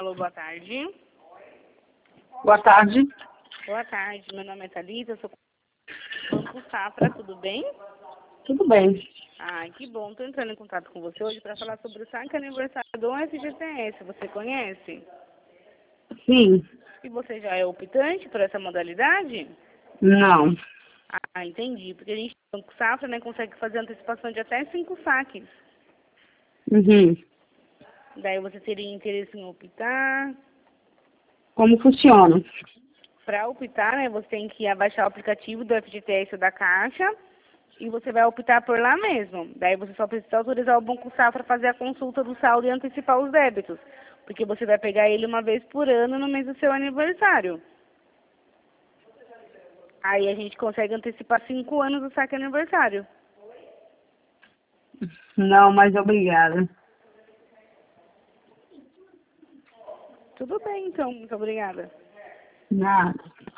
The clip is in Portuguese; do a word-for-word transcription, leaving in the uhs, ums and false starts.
Alô, boa tarde. Boa tarde. Boa tarde, meu nome é Thalita, eu sou do Banco Safra, tudo bem? Tudo bem. Ai, que bom. Estou entrando em contato com você hoje para falar sobre o saque aniversário do F G T S. Você conhece? Sim. E você já é optante por essa modalidade? Não. Ah, entendi. Porque a gente, no Banco Safra, né, consegue fazer antecipação de até cinco saques. Uhum. Daí você teria interesse em optar. Como funciona? Para optar, né, você tem que abaixar o aplicativo do F G T S ou da Caixa e você vai optar por lá mesmo. Daí você só precisa autorizar o Banco Safra a fazer a consulta do saldo e antecipar os débitos, porque você vai pegar ele uma vez por ano no mês do seu aniversário. Aí a gente consegue antecipar cinco anos do saque aniversário. Não, mas obrigada. Tudo bem, então. Muito obrigada. Nada.